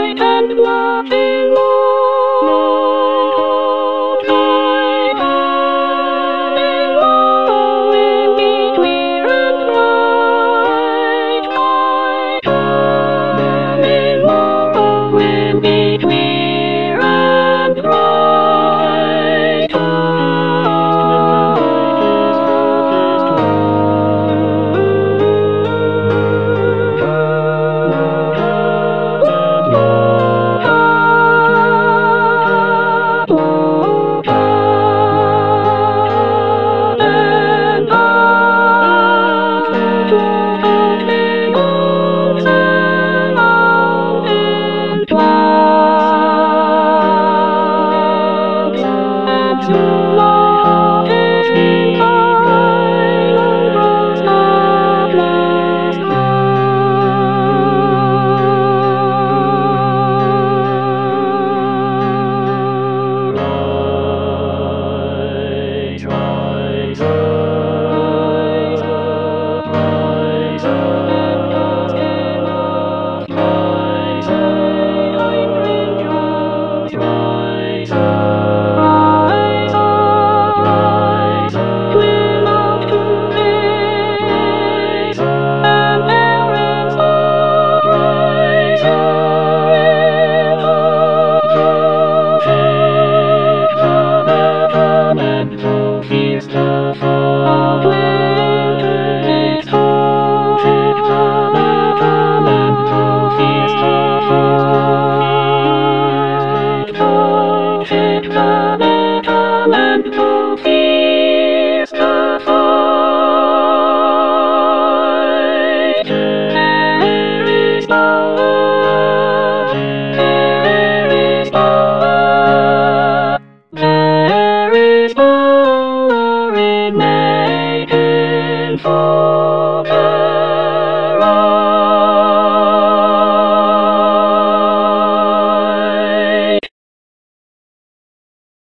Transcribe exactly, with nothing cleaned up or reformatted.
light and laughing light, light, having low in be clear and bright, bright, having low in be clear and bright. Here's the fall, winter is home. Here's the fall, here's the little and here's the fight. There is love, there is love, there is love. Maiden for